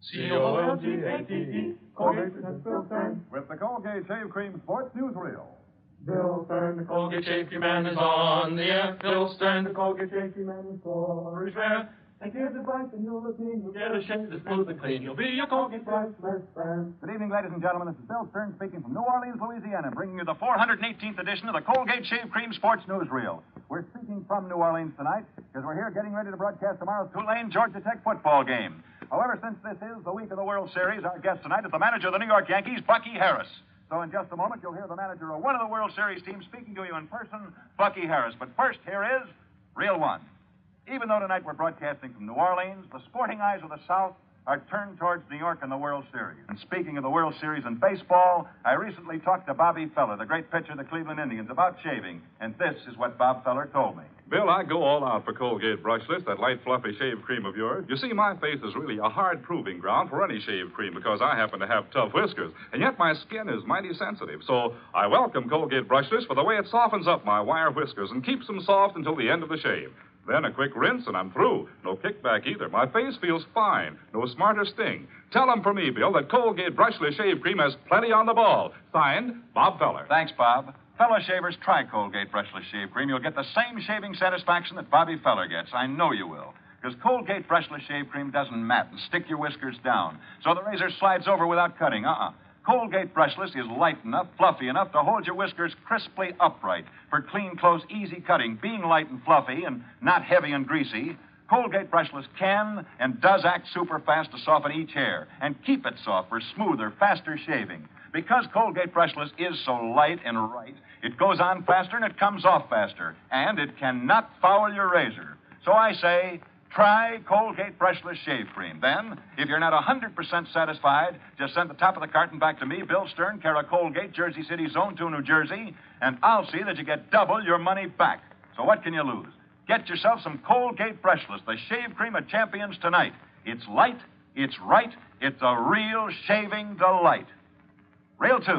C-O-L-G-A-T-E, Colgate Protect Bill Stern. With the Colgate Shave Cream Sports Newsreel. Bill Stern, the Colgate Shave Cream man is on the air. Bill Stern, the Colgate Shave Cream man is for his rare. And gives advice and you'll look clean. You'll get a shave that's smooth and clean. You'll be your Colgate priceless friend. Good evening, ladies and gentlemen. This is Bill Stern speaking from New Orleans, Louisiana, bringing you the 418th edition of the Colgate Shave Cream Sports Newsreel. We're speaking from New Orleans tonight because we're here getting ready to broadcast tomorrow's Tulane Georgia Tech football game. However, since this is the week of the World Series, our guest tonight is the manager of the New York Yankees, Bucky Harris. So in just a moment, you'll hear the manager of one of the World Series teams speaking to you in person, Bucky Harris. But first, here is Reel One. Even though tonight we're broadcasting from New Orleans, the sporting eyes of the South are turned towards New York and the World Series. And speaking of the World Series in baseball, I recently talked to Bobby Feller, the great pitcher of the Cleveland Indians, about shaving. And this is what Bob Feller told me. Bill, I go all out for Colgate Brushless, that light, fluffy shave cream of yours. You see, my face is really a hard proving ground for any shave cream because I happen to have tough whiskers. And yet my skin is mighty sensitive. So I welcome Colgate Brushless for the way it softens up my wire whiskers and keeps them soft until the end of the shave. Then a quick rinse and I'm through. No kickback either. My face feels fine. No smarter sting. Tell them for me, Bill, that Colgate Brushless Shave Cream has plenty on the ball. Signed, Bob Feller. Thanks, Bob. Fellow shavers, try Colgate Brushless Shave Cream. You'll get the same shaving satisfaction that Bobby Feller gets. I know you will. Because Colgate Brushless Shave Cream doesn't mat and stick your whiskers down. So the razor slides over without cutting. Colgate Brushless is light enough, fluffy enough to hold your whiskers crisply upright for clean, close, easy cutting. Being light and fluffy and not heavy and greasy, Colgate Brushless can and does act super fast to soften each hair and keep it soft for smoother, faster shaving. Because Colgate Brushless is so light and right, it goes on faster and it comes off faster. And it cannot foul your razor. So I say, try Colgate Brushless Shave Cream. Then, if you're not 100% satisfied, just send the top of the carton back to me, Bill Stern, care of Colgate, Jersey City, Zone 2, New Jersey, and I'll see that you get double your money back. So what can you lose? Get yourself some Colgate Brushless, the shave cream of champions tonight. It's light, it's right, it's a real shaving delight. Reel 2,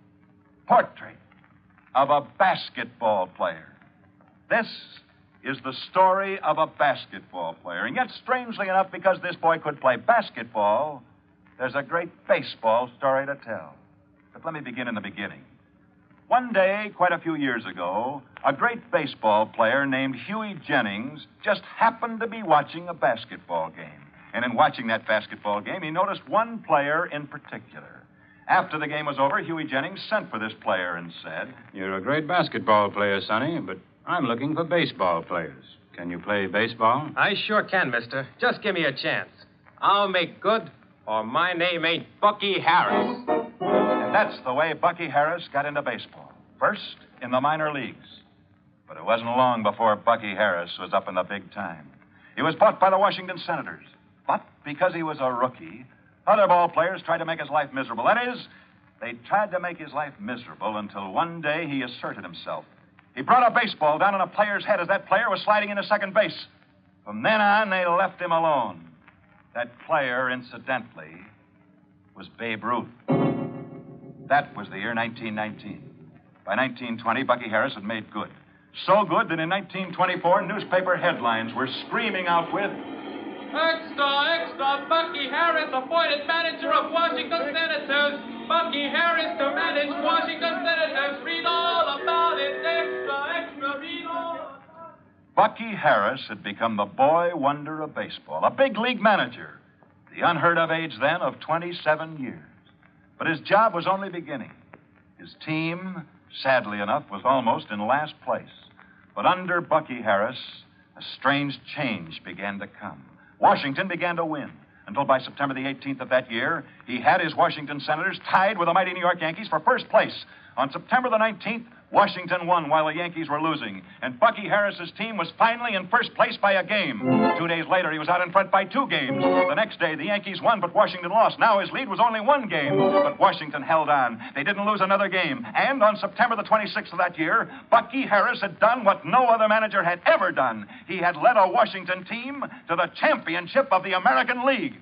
Portrait of a Basketball Player. This is the story of a basketball player. And yet, strangely enough, because this boy could play basketball, there's a great baseball story to tell. But let me begin in the beginning. One day, quite a few years ago, a great baseball player named Huey Jennings just happened to be watching a basketball game. And in watching that basketball game, he noticed one player in particular. After the game was over, Huey Jennings sent for this player and said, "You're a great basketball player, Sonny, but I'm looking for baseball players. Can you play baseball?" I sure can, mister. Just give me a chance. I'll make good, or my name ain't Bucky Harris. And that's the way Bucky Harris got into baseball. First, in the minor leagues. But it wasn't long before Bucky Harris was up in the big time. He was bought by the Washington Senators. But because he was a rookie, other ball players tried to make his life miserable. That is, they tried to make his life miserable until one day he asserted himself. He brought a baseball down on a player's head as that player was sliding into second base. From then on, they left him alone. That player, incidentally, was Babe Ruth. That was the year 1919. By 1920, Bucky Harris had made good. So good that in 1924, newspaper headlines were screaming out with, "Extra, extra, Bucky Harris, appointed manager of Washington Senators. Bucky Harris to manage Washington Senators. Read all about it. Extra, extra, read all." Bucky Harris had become the boy wonder of baseball, a big league manager, the unheard of age then of 27 years. But his job was only beginning. His team, sadly enough, was almost in last place. But under Bucky Harris, a strange change began to come. Washington began to win, until by September the 18th of that year, he had his Washington Senators tied with the mighty New York Yankees for first place. On September the 19th, Washington won while the Yankees were losing, and Bucky Harris's team was finally in first place by a game. 2 days later, he was out in front by 2 games. The next day, the Yankees won, but Washington lost. Now his lead was only 1 game, but Washington held on. They didn't lose another game. And on September the 26th of that year, Bucky Harris had done what no other manager had ever done. He had led a Washington team to the championship of the American League.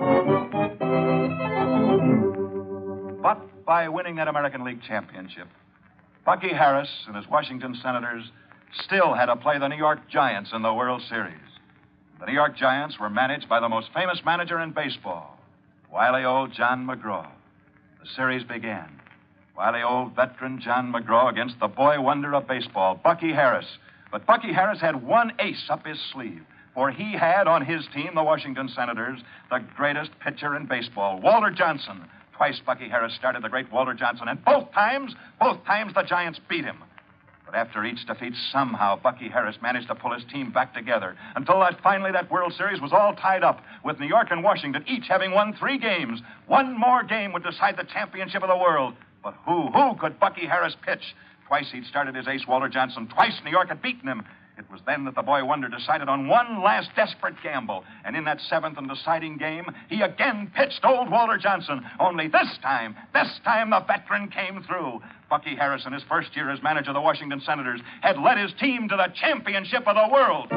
But by winning that American League championship, Bucky Harris and his Washington Senators still had to play the New York Giants in the World Series. The New York Giants were managed by the most famous manager in baseball, wily old John McGraw. The series began. Wily old veteran John McGraw against the boy wonder of baseball, Bucky Harris. But Bucky Harris had one ace up his sleeve, for he had on his team, the Washington Senators, the greatest pitcher in baseball, Walter Johnson. Twice Bucky Harris started the great Walter Johnson, and both times the Giants beat him. But after each defeat, somehow Bucky Harris managed to pull his team back together until finally that World Series was all tied up, with New York and Washington each having won 3 games. One more game would decide the championship of the world. But who could Bucky Harris pitch? Twice he'd started his ace, Walter Johnson. Twice New York had beaten him. It was then that the boy wonder decided on one last desperate gamble. And in that 7th and deciding game, he again pitched old Walter Johnson. Only this time the veteran came through. Bucky Harris, in his first year as manager of the Washington Senators, had led his team to the championship of the world.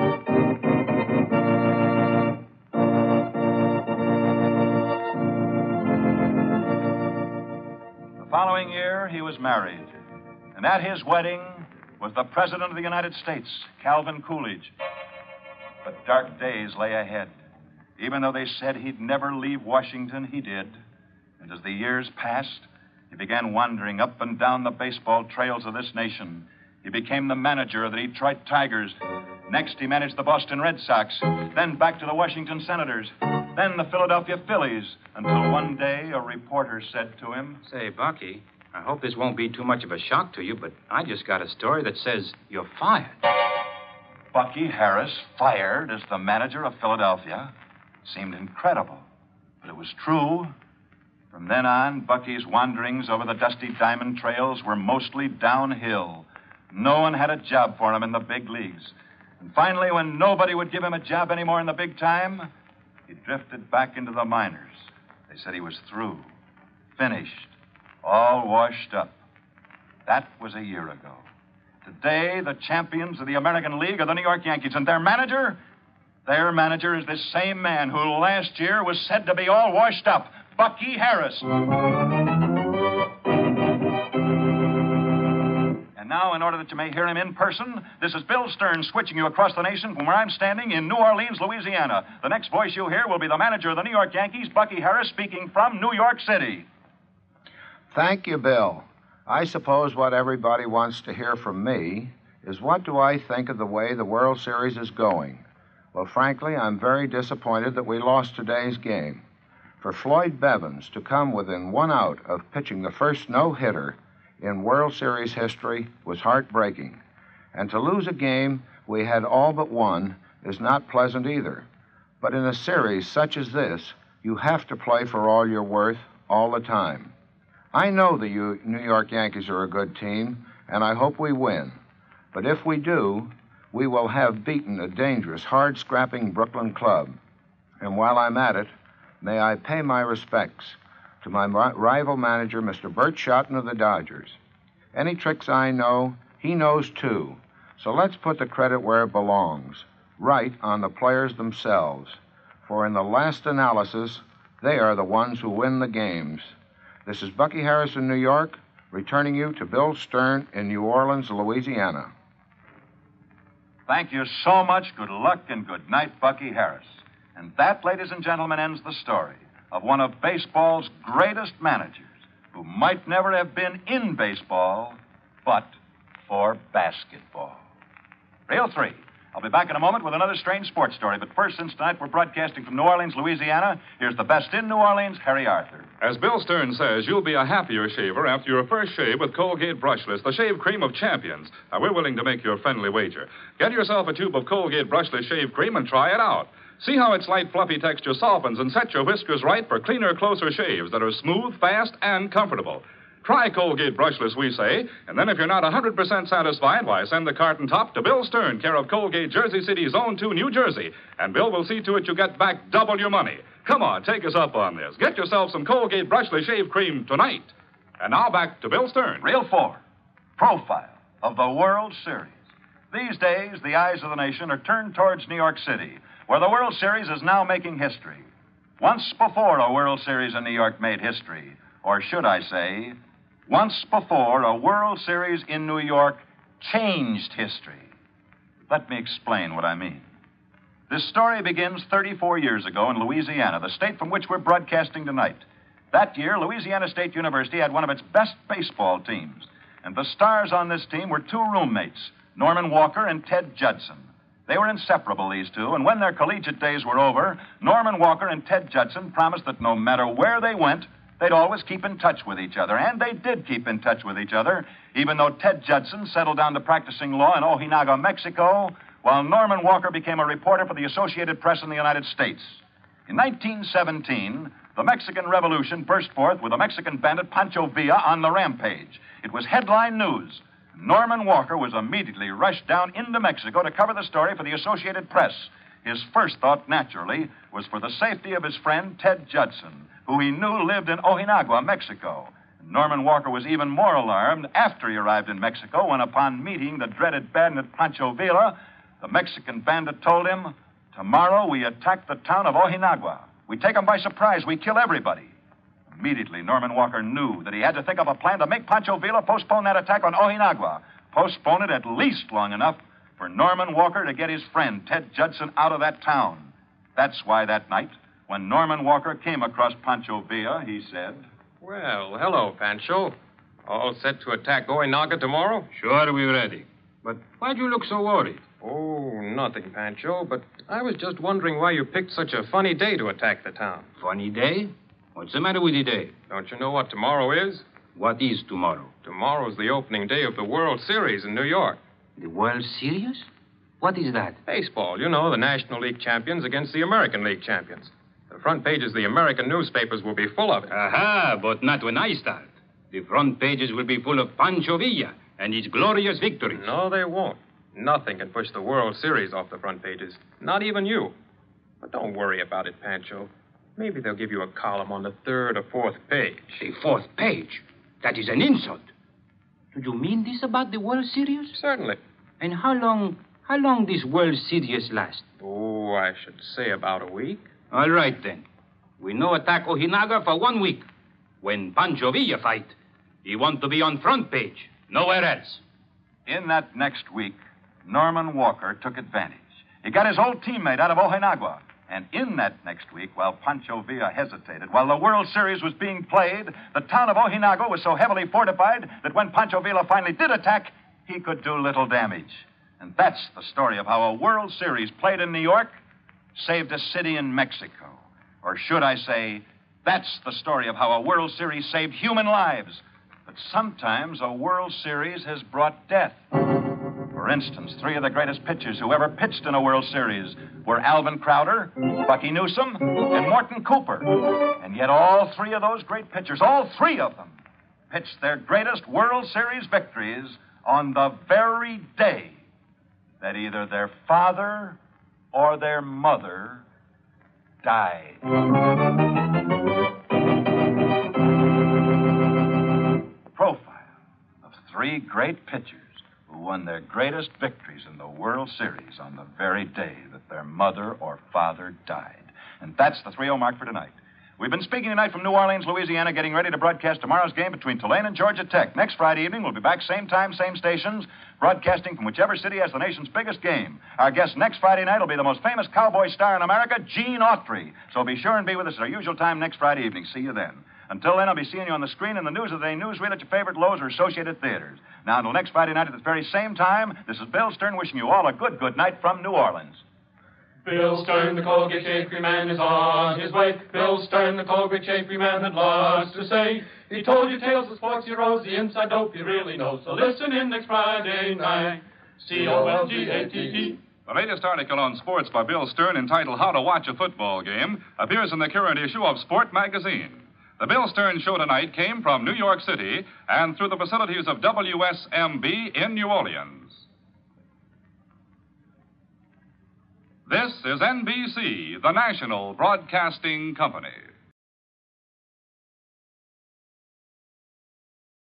The following year, he was married. And at his wedding was the President of the United States, Calvin Coolidge. But dark days lay ahead. Even though they said he'd never leave Washington, he did. And as the years passed, he began wandering up and down the baseball trails of this nation. He became the manager of the Detroit Tigers. Next, he managed the Boston Red Sox. Then back to the Washington Senators. Then the Philadelphia Phillies. Until one day, a reporter said to him, Say, Bucky, I hope this won't be too much of a shock to you, but I just got a story that says you're fired. Bucky Harris fired as the manager of Philadelphia? Seemed incredible, but it was true. From then on, Bucky's wanderings over the dusty diamond trails were mostly downhill. No one had a job for him in the big leagues. And finally, when nobody would give him a job anymore in the big time, he drifted back into the minors. They said he was through, finished, all washed up. That was a year ago. Today, the champions of the American League are the New York Yankees, and their manager is this same man who last year was said to be all washed up, Bucky Harris. And now, in order that you may hear him in person, this is Bill Stern switching you across the nation from where I'm standing in New Orleans, Louisiana. The next voice you'll hear will be the manager of the New York Yankees, Bucky Harris, speaking from New York City. Thank you, Bill. I suppose what everybody wants to hear from me is what do I think of the way the World Series is going? Well, frankly, I'm very disappointed that we lost today's game. For Floyd Bevins to come within 1 out of pitching the first no-hitter in World Series history was heartbreaking. And to lose a game we had all but won is not pleasant either. But in a series such as this, you have to play for all you're worth all the time. I know the New York Yankees are a good team, and I hope we win. But if we do, we will have beaten a dangerous, hard-scrapping Brooklyn club. And while I'm at it, may I pay my respects to my rival manager, Mr. Bert Shotton of the Dodgers. Any tricks I know, he knows too. So let's put the credit where it belongs, right on the players themselves. For in the last analysis, they are the ones who win the games. This is Bucky Harris in New York, returning you to Bill Stern in New Orleans, Louisiana. Thank you so much. Good luck and good night, Bucky Harris. And that, ladies and gentlemen, ends the story of one of baseball's greatest managers who might never have been in baseball, but for basketball. Reel 3. I'll be back in a moment with another strange sports story. But first, since tonight we're broadcasting from New Orleans, Louisiana, here's the best in New Orleans, Harry Arthur. As Bill Stern says, you'll be a happier shaver after your first shave with Colgate Brushless, the shave cream of champions. Now, we're willing to make your friendly wager. Get yourself a tube of Colgate Brushless shave cream and try it out. See how its light, fluffy texture softens and sets your whiskers right for cleaner, closer shaves that are smooth, fast, and comfortable. Try Colgate Brushless, we say, and then if you're not 100% satisfied, why, send the carton top to Bill Stern, care of Colgate, Jersey City, Zone 2, New Jersey, and Bill will see to it you get back double your money. Come on, take us up on this. Get yourself some Colgate Brushless shave cream tonight. And now back to Bill Stern. Reel 4. Profile of the World Series. These days, the eyes of the nation are turned towards New York City, where the World Series is now making history. Once before a World Series in New York made history, or should I say, once before a World Series in New York changed history. Let me explain what I mean. This story begins 34 years ago in Louisiana, the state from which we're broadcasting tonight. That year, Louisiana State University had one of its best baseball teams. And the stars on this team were two roommates, Norman Walker and Ted Judson. They were inseparable, these two, and when their collegiate days were over, Norman Walker and Ted Judson promised that no matter where they went, they'd always keep in touch with each other. And they did keep in touch with each other, even though Ted Judson settled down to practicing law in Ojinaga, Mexico, while Norman Walker became a reporter for the Associated Press in the United States. In 1917, the Mexican Revolution burst forth with the Mexican bandit Pancho Villa on the rampage. It was headline news. Norman Walker was immediately rushed down into Mexico to cover the story for the Associated Press. His first thought, naturally, was for the safety of his friend Ted Judson, who he knew lived in Ojinaga, Mexico. Norman Walker was even more alarmed after he arrived in Mexico when, upon meeting the dreaded bandit Pancho Villa, the Mexican bandit told him, "Tomorrow we attack the town of Ojinaga. We take them by surprise. We kill everybody." Immediately, Norman Walker knew that he had to think of a plan to make Pancho Villa postpone that attack on Ojinaga. Postpone it at least long enough for Norman Walker to get his friend, Ted Judson, out of that town. That's why that night, when Norman Walker came across Pancho Villa, he said, Well, hello, Pancho. All set to attack Ojinaga tomorrow? Sure, we're ready. But why'd you look so worried? Oh, nothing, Pancho, but I was just wondering why you picked such a funny day to attack the town. Funny day? What's the matter with the day? Don't you know what tomorrow is? What is tomorrow? Tomorrow's the opening day of the World Series in New York. The World Series? What is that? Baseball, you know, the National League champions against the American League champions. The front pages of the American newspapers will be full of it. Aha, but not when I start. The front pages will be full of Pancho Villa and his glorious victories. No, they won't. Nothing can push the World Series off the front pages. Not even you. But don't worry about it, Pancho. Maybe they'll give you a column on the third or fourth page. The fourth page? That is an insult. Do you mean this about the World Series? Certainly. And how long this World Series last? Oh, I should say about a week. All right, then. We no attack Ojinaga for 1 week. When Pancho Villa fight, he want to be on front page, nowhere else. In that next week, Norman Walker took advantage. He got his old teammate out of Ojinaga. And in that next week, while Pancho Villa hesitated, while the World Series was being played, the town of Ojinaga was so heavily fortified that when Pancho Villa finally did attack, he could do little damage. And that's the story of how a World Series played in New York saved a city in Mexico. Or should I say, that's the story of how a World Series saved human lives. But sometimes a World Series has brought death. For instance, 3 of the greatest pitchers who ever pitched in a World Series were Alvin Crowder, Bucky Newsome, and Morton Cooper. And yet all 3 of those great pitchers, all 3 of them, pitched their greatest World Series victories on the very day that either their father or their mother died. Profile of 3 great pitchers who won their greatest victories in the World Series on the very day that their mother or father died. And that's the 3-0 mark for tonight. We've been speaking tonight from New Orleans, Louisiana, getting ready to broadcast tomorrow's game between Tulane and Georgia Tech. Next Friday evening, we'll be back same time, same stations, broadcasting from whichever city has the nation's biggest game. Our guest next Friday night will be the most famous cowboy star in America, Gene Autry. So be sure and be with us at our usual time next Friday evening. See you then. Until then, I'll be seeing you on the screen in the News of the Day newsreel at your favorite Lowe's or Associated Theaters. Now, until next Friday night at this very same time, this is Bill Stern wishing you all a good night from New Orleans. Bill Stern, the Colgate Shapery Man, is on his way. Bill Stern, the Colgate Shapery Man, had lots to say. He told you tales of sports heroes, the inside dope you really know. So listen in next Friday night. COLGATE. The latest article on sports by Bill Stern, entitled How to Watch a Football Game, appears in the current issue of Sport Magazine. The Bill Stern Show tonight came from New York City and through the facilities of WSMB in New Orleans. This is NBC, the national broadcasting company.